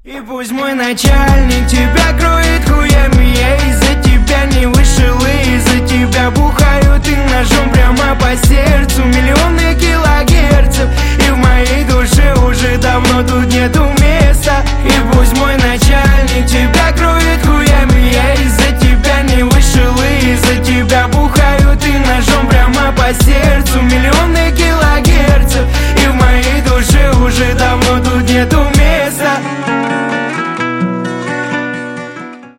И пусть мой начальник тебя кроет хуями, я из-за тебя не вышел, и из-за тебя бухаю ты ножом прямо